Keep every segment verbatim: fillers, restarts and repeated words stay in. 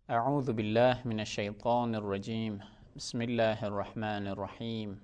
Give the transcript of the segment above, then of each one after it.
أعوذ بالله من الشيطان الرجيم بسم الله الرحمن الرحيم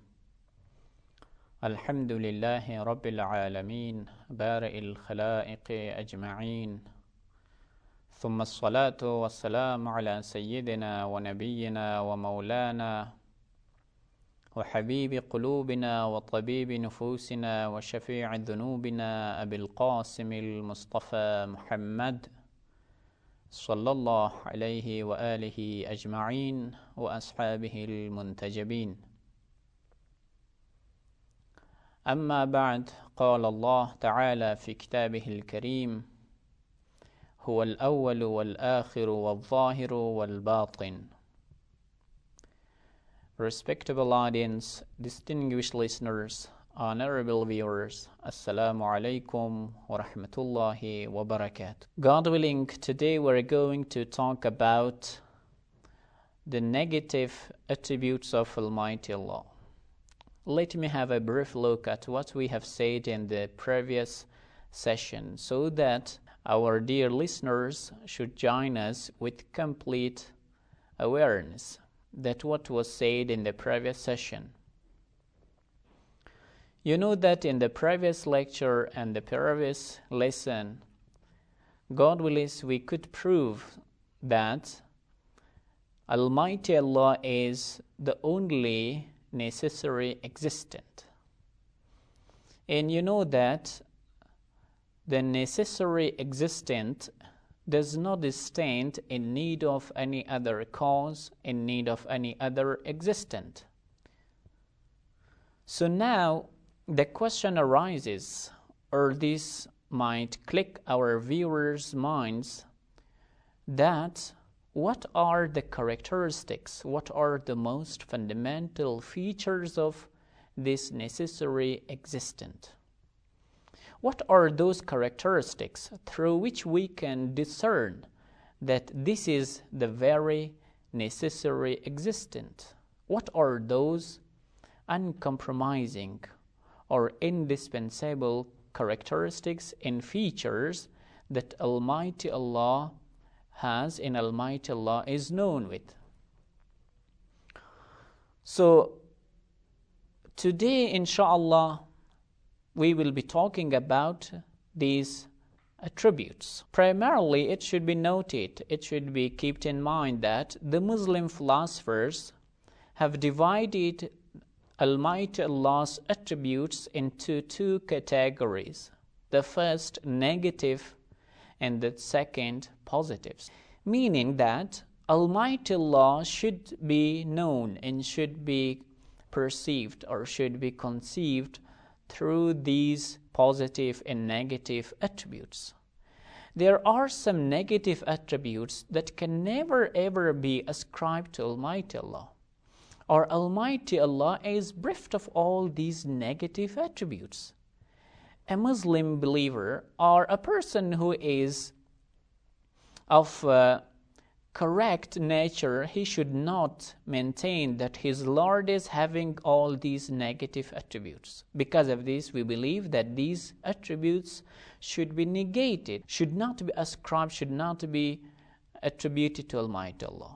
الحمد لله رب العالمين بارئ الخلائق أجمعين ثم الصلاة والسلام على سيدنا ونبينا ومولانا وحبيب قلوبنا وطبيب نفوسنا وشفيع ذنوبنا أبي القاسم المصطفى محمد صلى الله عليه وآله أجمعين وأصحابه المنتجبين. أما بعد، قال الله تعالى في كتابه الكريم: هو الأول والآخر والظاهر والباطن. Respectable audience, distinguished listeners, honorable viewers, Assalamu alaikum wa rahmatullahi wa barakatuh. God willing, today we're going to talk about the negative attributes of Almighty Allah. Let me have a brief look at what we have said in the previous session so that our dear listeners should join us with complete awareness that what was said in the previous session. You know that in the previous lecture and the previous lesson, God willing, we could prove that Almighty Allah is the only necessary existent. And you know that the necessary existent does not stand in need of any other cause, in need of any other existent. So now the question arises, or this might click our viewers' minds, that what are the characteristics, what are the most fundamental features of this necessary existent? What are those characteristics through which we can discern that this is the very necessary existent? What are those uncompromising or indispensable characteristics and features that Almighty Allah has and Almighty Allah is known with? So today, inshallah, we will be talking about these attributes. Primarily, it should be noted, it should be kept in mind that the Muslim philosophers have divided Almighty Allah's attributes into two categories. The first, negative, and the second, positives. Meaning that Almighty Allah should be known and should be perceived or should be conceived through these positive and negative attributes. There are some negative attributes that can never ever be ascribed to Almighty Allah. Or Almighty Allah is bereft of all these negative attributes. A Muslim believer or a person who is of uh, correct nature, he should not maintain that his Lord is having all these negative attributes. Because of this, we believe that these attributes should be negated, should not be ascribed, should not be attributed to Almighty Allah.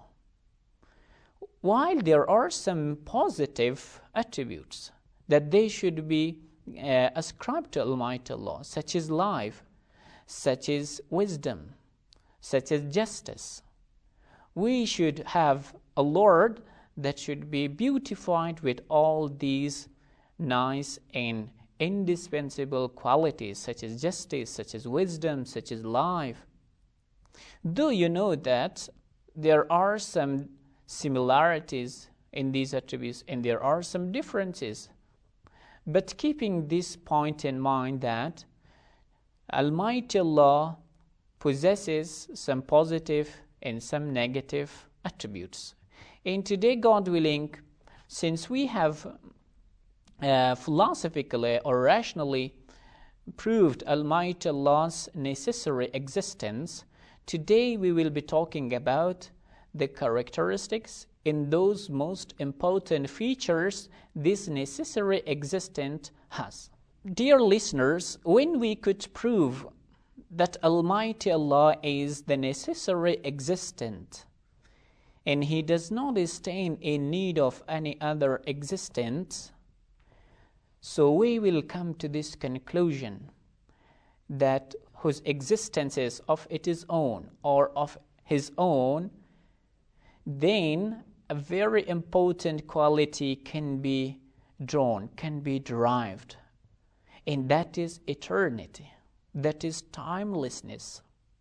While there are some positive attributes that they should be uh, ascribed to Almighty Allah, such as life, such as wisdom, such as justice. We should have a Lord that should be beautified with all these nice and indispensable qualities, such as justice, such as wisdom, such as life. Do you know that there are some similarities in these attributes and there are some differences? But keeping this point in mind that Almighty Allah possesses some positive and some negative attributes. And today, God willing, since we have uh, philosophically or rationally proved Almighty Allah's necessary existence, today we will be talking about the characteristics in those most important features this necessary existence has. Dear listeners, when we could prove that Almighty Allah is the necessary existent, and He does not stand in need of any other existence, so we will come to this conclusion that whose existence is of its own or of His own, then a very important quality can be drawn, can be derived, and that is eternity, that is timelessness.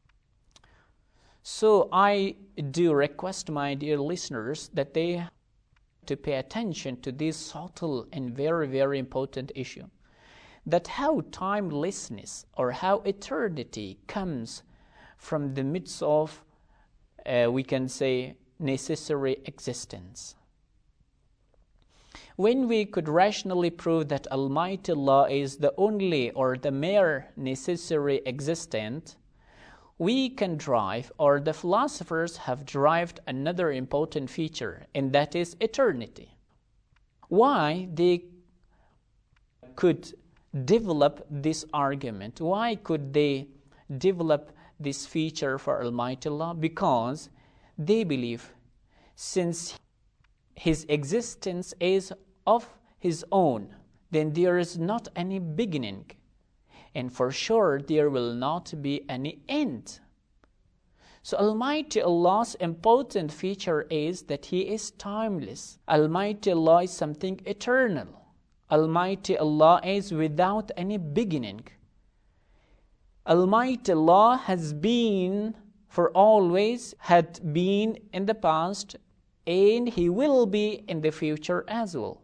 So I do request my dear listeners that they to pay attention to this subtle and very, very important issue, that how timelessness or how eternity comes from the midst of, uh, we can say, necessary existence. When we could rationally prove that Almighty Allah is the only or the mere necessary existent, we can derive, or the philosophers have derived another important feature, and that is eternity. Why they could develop this argument? Why could they develop this feature for Almighty Allah? Because they believe, since His existence is of His own, then there is not any beginning, and for sure there will not be any end. So Almighty Allah's important feature is that He is timeless. Almighty Allah is something eternal. Almighty Allah is without any beginning. Almighty Allah has been for always, had been in the past, and He will be in the future as well.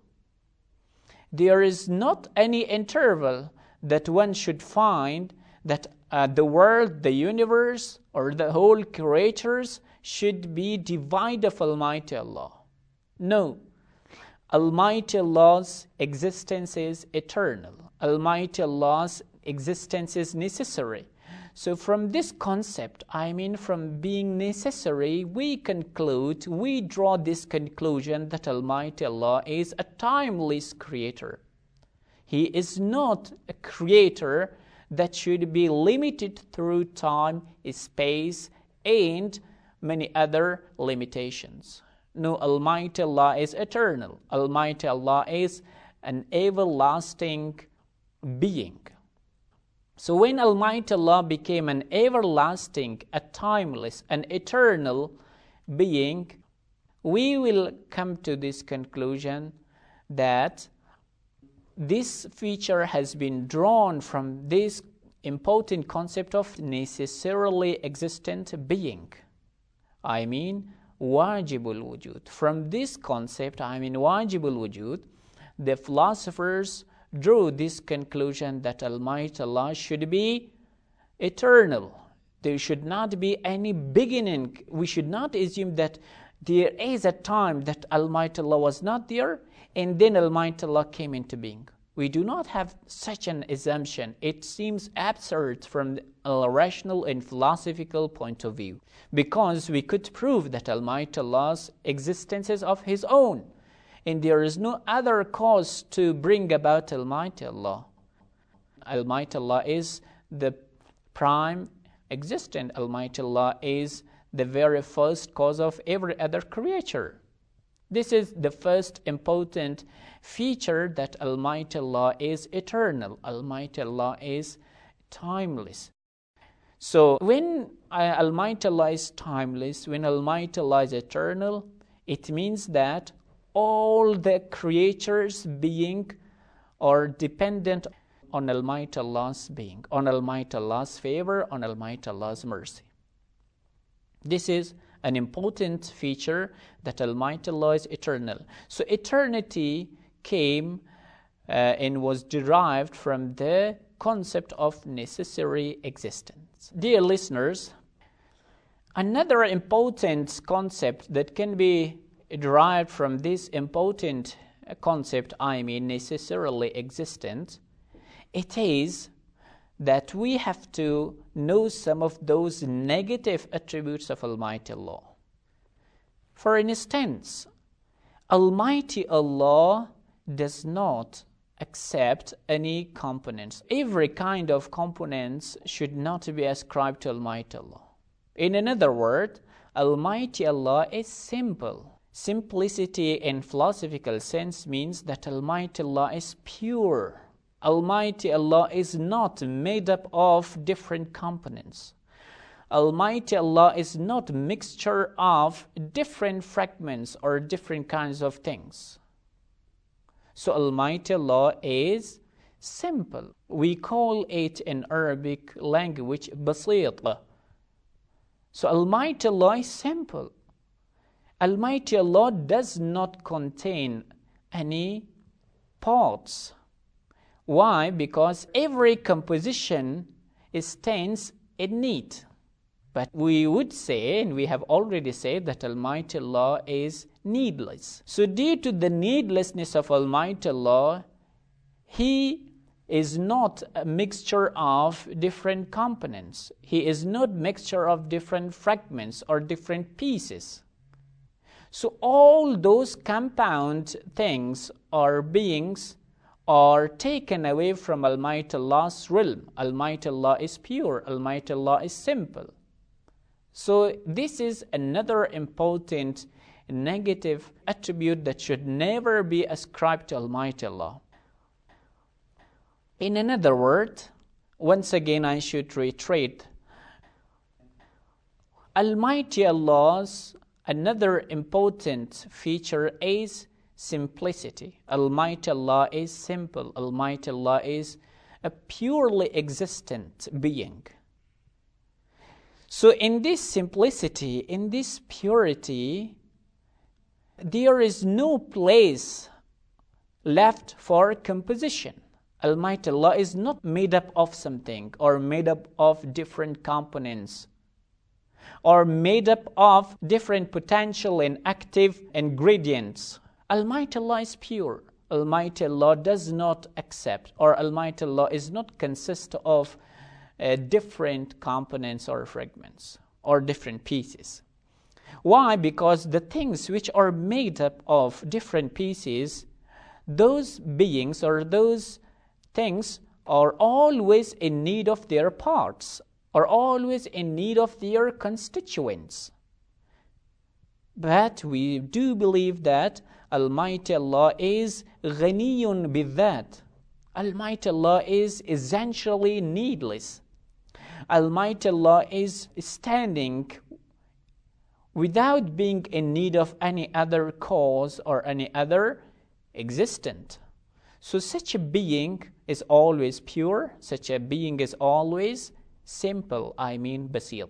There is not any interval that one should find that uh, the world, the universe, or the whole creatures should be divided of Almighty Allah. No. Almighty Allah's existence is eternal. Almighty Allah's existence is necessary. So from this concept, I mean from being necessary, we conclude, we draw this conclusion that Almighty Allah is a timeless creator. He is not a creator that should be limited through time, space, and many other limitations. No, Almighty Allah is eternal. Almighty Allah is an everlasting being. So when Almighty Allah became an everlasting, a timeless, an eternal being, we will come to this conclusion that this feature has been drawn from this important concept of necessarily existent being. I mean, wajibul wujud. From this concept, I mean wajibul wujud, the philosophers drew this conclusion that Almighty Allah should be eternal. There should not be any beginning. We should not assume that there is a time that Almighty Allah was not there and then Almighty Allah came into being. We do not have such an assumption. It seems absurd from a rational and philosophical point of view, because we could prove that Almighty Allah's existence is of His own, and there is no other cause to bring about Almighty Allah. Almighty Allah is the prime existent. Almighty Allah is the very first cause of every other creature. This is the first important feature, that Almighty Allah is eternal. Almighty Allah is timeless. So when uh, Almighty Allah is timeless, when Almighty Allah is eternal, it means that all the creatures being are dependent on Almighty Allah's being, on Almighty Allah's favor, on Almighty Allah's mercy. This is an important feature, that Almighty Allah is eternal. So eternity came uh, and was derived from the concept of necessary existence. Dear listeners, another important concept that can be derived from this important concept, I mean necessarily existent, it is that we have to know some of those negative attributes of Almighty Allah. For instance, Almighty Allah does not accept any components. Every kind of components should not be ascribed to Almighty Allah. In another word, Almighty Allah is simple. Simplicity in philosophical sense means that Almighty Allah is pure. Almighty Allah is not made up of different components. Almighty Allah is not a mixture of different fragments or different kinds of things. So Almighty Allah is simple. We call it in Arabic language basit. So Almighty Allah is simple. Almighty Allah does not contain any parts. Why? Because every composition stands in need. But we would say, and we have already said, that Almighty Allah is needless. So due to the needlessness of Almighty Allah, He is not a mixture of different components. He is not a mixture of different fragments or different pieces. So all those compound things or beings are taken away from Almighty Allah's realm. Almighty Allah is pure. Almighty Allah is simple. So this is another important negative attribute that should never be ascribed to Almighty Allah. In another word, once again I should reiterate, Almighty Allah's another important feature is simplicity. Almighty Allah is simple. Almighty Allah is a purely existent being. So in this simplicity, in this purity, there is no place left for composition. Almighty Allah is not made up of something or made up of different components or made up of different potential and active ingredients. Almighty Allah is pure. Almighty Allah does not accept, or Almighty Allah is not consist of uh, different components or fragments or different pieces. Why? Because the things which are made up of different pieces, those beings or those things are always in need of their parts, are always in need of their constituents. But we do believe that Almighty Allah is ghaniyun bidhat. Almighty Allah is essentially needless. Almighty Allah is standing without being in need of any other cause or any other existent. So such a being is always pure, such a being is always simple, I mean basit.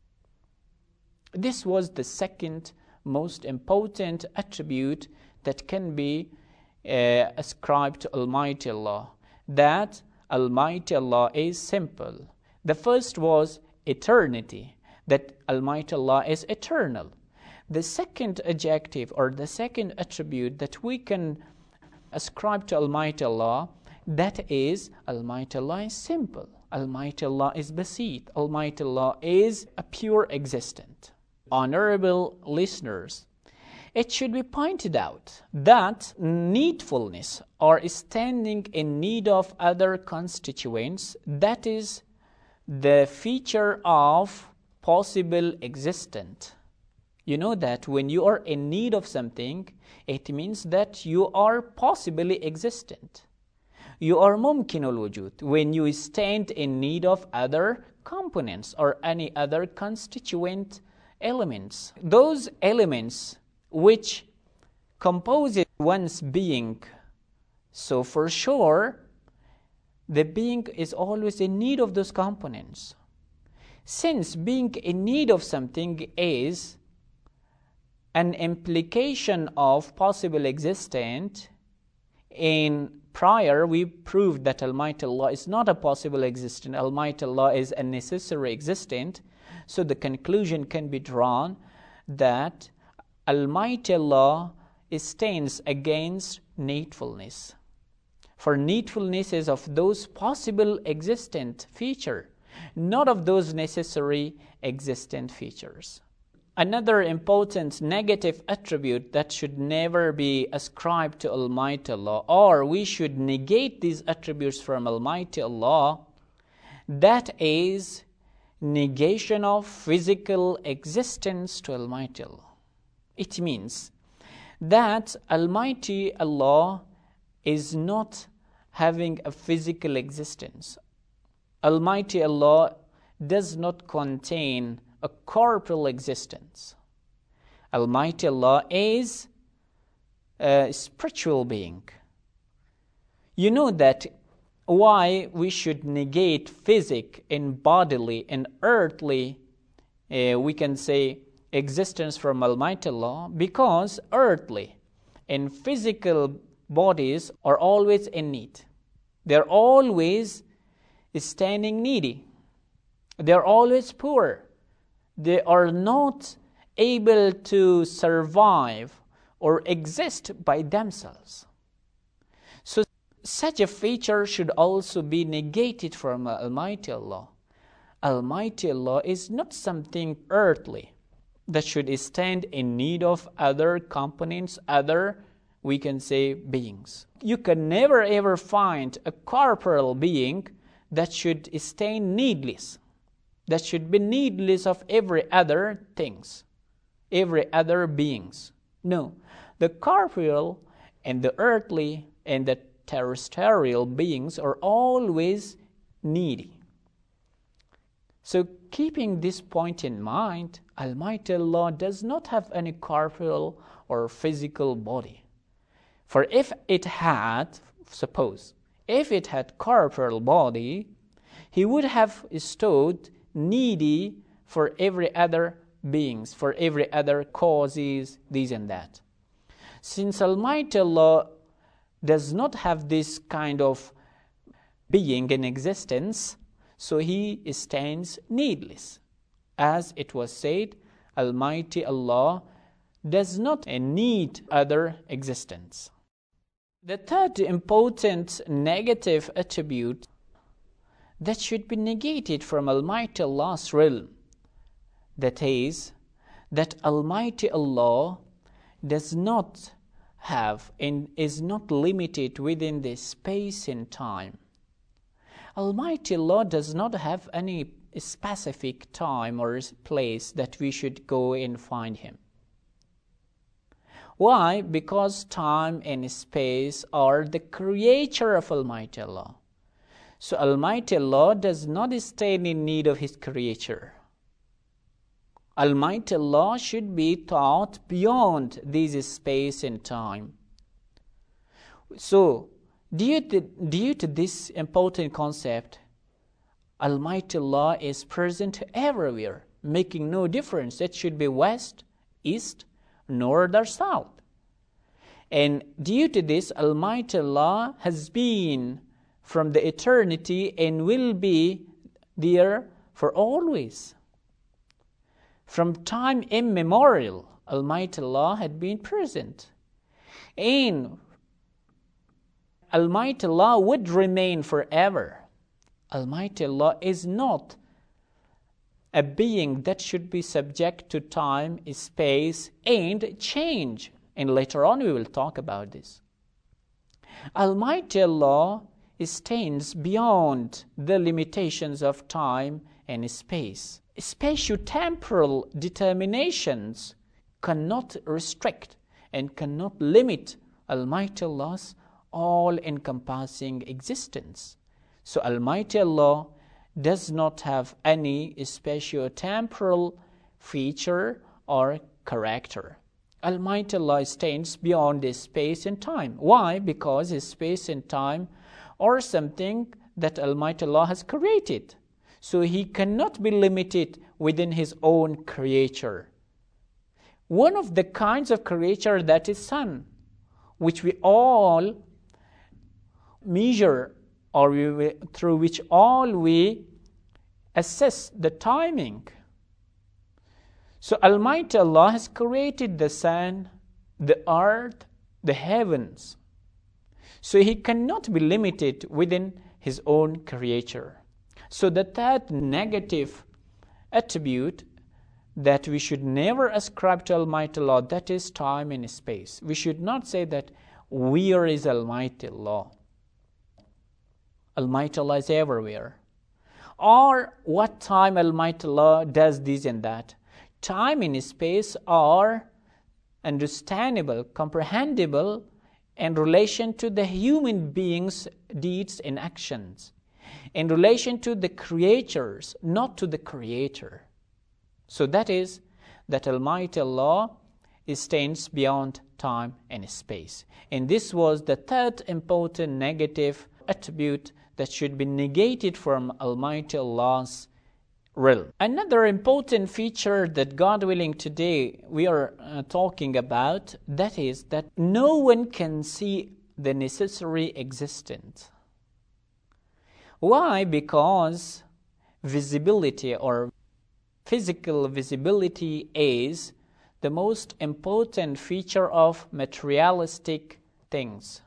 This was the second most important attribute that can be uh, ascribed to Almighty Allah, that Almighty Allah is simple. The first was eternity, that Almighty Allah is eternal. The second adjective or the second attribute that we can ascribe to Almighty Allah, that is Almighty Allah is simple. Almighty Allah is basit. Almighty Allah is a pure existent. Honorable listeners, it should be pointed out that needfulness or standing in need of other constituents, that is the feature of possible existent. You know that when you are in need of something, it means that you are possibly existent. You are mumkinul wujud when you stand in need of other components or any other constituent elements. Those elements which compose one's being. So for sure, the being is always in need of those components. Since being in need of something is an implication of possible existent, in prior we proved that Almighty Allah is not a possible existent, Almighty Allah is a necessary existent. So the conclusion can be drawn that Almighty Allah stands against needfulness. For needfulness is of those possible existent feature, not of those necessary existent features. Another important negative attribute that should never be ascribed to Almighty Allah, or we should negate these attributes from Almighty Allah, that is negation of physical existence to Almighty Allah. It means that Almighty Allah is not having a physical existence. Almighty Allah does not contain a corporeal existence. Almighty Allah is a spiritual being. You know that why we should negate physic and bodily and earthly, uh, we can say, existence from Almighty Allah, because earthly and physical bodies are always in need. They're always standing needy. They're always poor. They are not able to survive or exist by themselves. So such a feature should also be negated from Almighty Allah. Almighty Allah is not something earthly that should stand in need of other components, other, we can say, beings. You can never ever find a corporeal being that should stand needless, that should be needless of every other things, every other beings. No, the corporeal and the earthly and the terrestrial beings are always needy. So keeping this point in mind, Almighty Allah does not have any corporeal or physical body. For if it had, suppose, if it had corporeal body, He would have stood needy for every other beings, for every other causes, these and that. Since Almighty Allah does not have this kind of being in existence, so He stands needless. As it was said, Almighty Allah does not need other existence. The third important negative attribute that should be negated from Almighty Allah's realm, that is, that Almighty Allah does not have and is not limited within the space and time. Almighty Allah does not have any specific time or place that we should go and find Him. Why? Because time and space are the creature of Almighty Allah. So Almighty Allah does not stand in need of His creature. Almighty Allah should be thought beyond this space and time. So, due to, due to this important concept, Almighty Allah is present everywhere, making no difference. It should be west, east, north or south. And due to this, Almighty Allah has been from the eternity and will be there for always. From time immemorial, Almighty Allah had been present. And Almighty Allah would remain forever. Almighty Allah is not a being that should be subject to time, space, and change. And later on we will talk about this. Almighty Allah stands beyond the limitations of time and space. Spatio-temporal determinations cannot restrict and cannot limit Almighty Allah's all-encompassing existence. So Almighty Allah does not have any spatio-temporal feature or character. Almighty Allah stands beyond this space and time. Why? Because His space and time are something that Almighty Allah has created. So He cannot be limited within His own creature. One of the kinds of creature that is sun, which we all measure or we, through which all we assess the timing. So Almighty Allah has created the sun, the earth, the heavens. So He cannot be limited within His own creature. So the third negative attribute that we should never ascribe to Almighty Allah, that is time and space. We should not say that where is Almighty Allah. Almighty Allah is everywhere. or what time Almighty Allah does this and that. Time and space are understandable, comprehensible in relation to the human beings' deeds and actions, in relation to the creatures, not to the creator. So that is that Almighty Allah stands beyond time and space. And this was the third important negative attribute that should be negated from Almighty Allah's realm. Another important feature that, God willing, today we are uh, talking about, that is that no one can see the necessary existence. Why? Because visibility or physical visibility is the most important feature of materialistic things.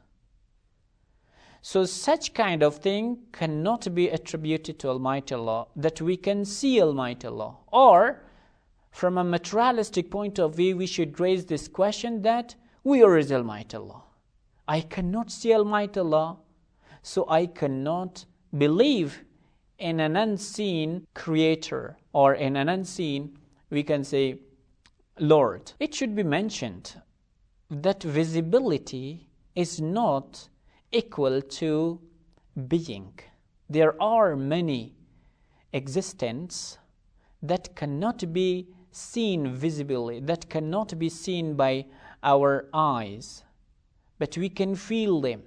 So such kind of thing cannot be attributed to Almighty Allah, that we can see Almighty Allah. Or, from a materialistic point of view, we should raise this question that, where is Almighty Allah? I cannot see Almighty Allah, so I cannot believe in an unseen creator, or in an unseen, we can say, Lord. It should be mentioned that visibility is not equal to being. There are many existences that cannot be seen visibly, that cannot be seen by our eyes, but we can feel them.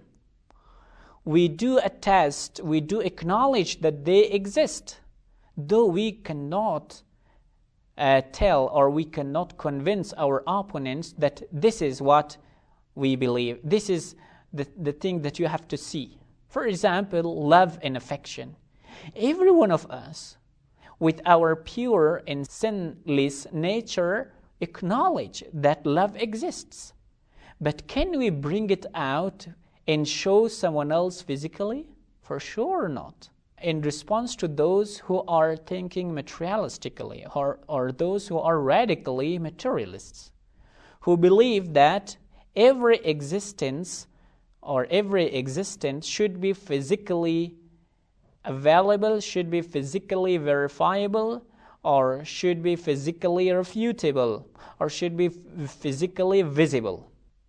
We do attest, we do acknowledge that they exist, though we cannot uh, tell or we cannot convince our opponents that this is what we believe. This is the, the thing that you have to see. For example, love and affection. Every one of us, with our pure and sinless nature, acknowledge that love exists. But can we bring it out and show someone else physically? For sure not. In response to those who are thinking materialistically, or, or those who are radically materialists, who believe that every existence or every existence should be physically available, should be physically verifiable, or should be physically refutable, or should be physically visible.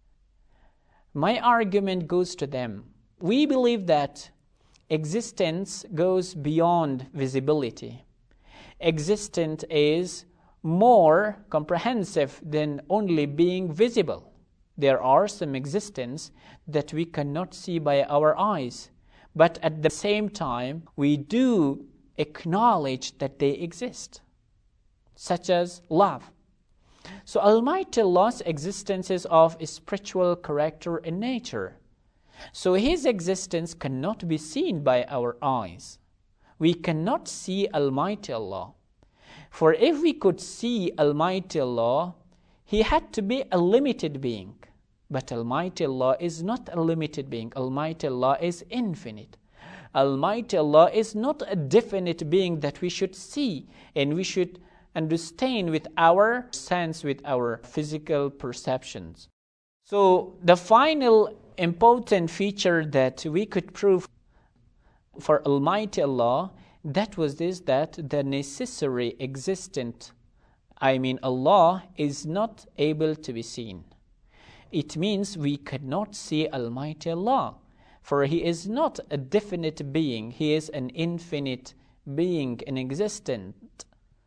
My argument goes to them. We believe that existence goes beyond visibility. Existence is more comprehensive than only being visible. There are some existence that we cannot see by our eyes, but at the same time, we do acknowledge that they exist, such as love. So Almighty Allah's existence is of a spiritual character and nature. So His existence cannot be seen by our eyes. We cannot see Almighty Allah. For if we could see Almighty Allah, He had to be a limited being. But Almighty Allah is not a limited being. Almighty Allah is infinite. Almighty Allah is not a definite being that we should see and we should understand with our sense, with our physical perceptions. So the final important feature that we could prove for Almighty Allah, that was this, that the necessary existent, I mean Allah, is not able to be seen. It means we cannot see Almighty Allah, for He is not a definite being. He is an infinite being, an existent.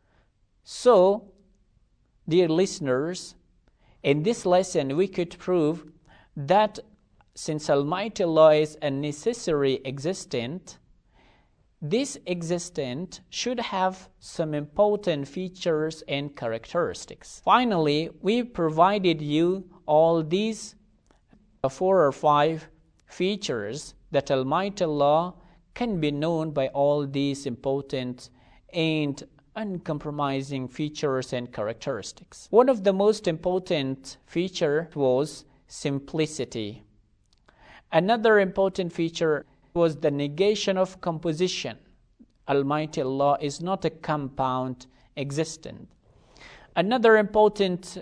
So, dear listeners, in this lesson we could prove that since Almighty Allah is a necessary existent, this existent should have some important features and characteristics. Finally, we provided you all these four or five features that Almighty Allah can be known by all these important and uncompromising features and characteristics. One of the most important features was simplicity. Another important feature was the negation of composition. Almighty Allah is not a compound existent. Another important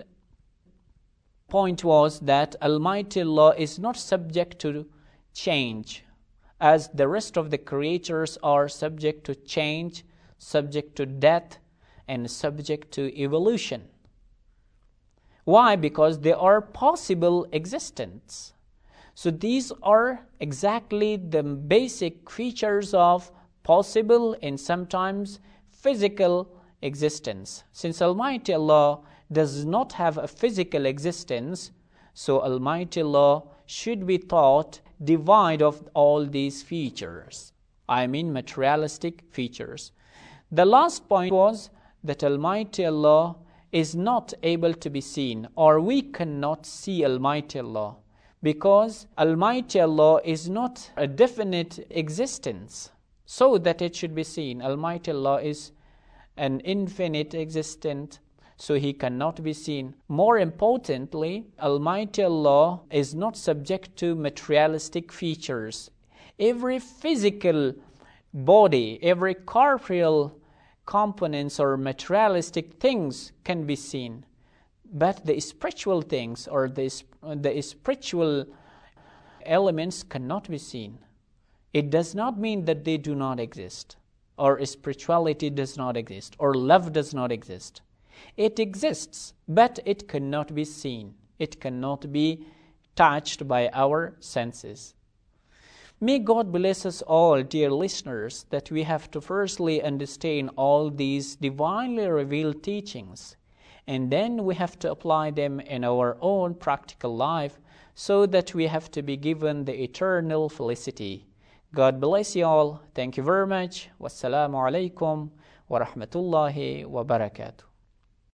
point was that Almighty Allah is not subject to change. as the rest of the creatures are subject to change, subject to death, and subject to evolution. Why? Because they are possible existence. So these are exactly the basic features of possible and sometimes physical existence. Since Almighty Allah does not have a physical existence, so Almighty Allah should be thought devoid of all these features. I mean materialistic features. The last point was that Almighty Allah is not able to be seen, or we cannot see Almighty Allah, because Almighty Allah is not a definite existence so that it should be seen. Almighty Allah is an infinite existent, so He cannot be seen. More importantly, Almighty Allah is not subject to materialistic features. Every physical body, every corporeal components or materialistic things can be seen, but the spiritual things or the, the spiritual elements cannot be seen. It does not mean that they do not exist, or spirituality does not exist, or love does not exist. It exists, but it cannot be seen. It cannot be touched by our senses. May God bless us all, dear listeners, that we have to firstly understand all these divinely revealed teachings, and then we have to apply them in our own practical life so that we have to be given the eternal felicity. God bless you all. Thank you very much. Wassalamu alaikum wa rahmatullahi wa barakatuh.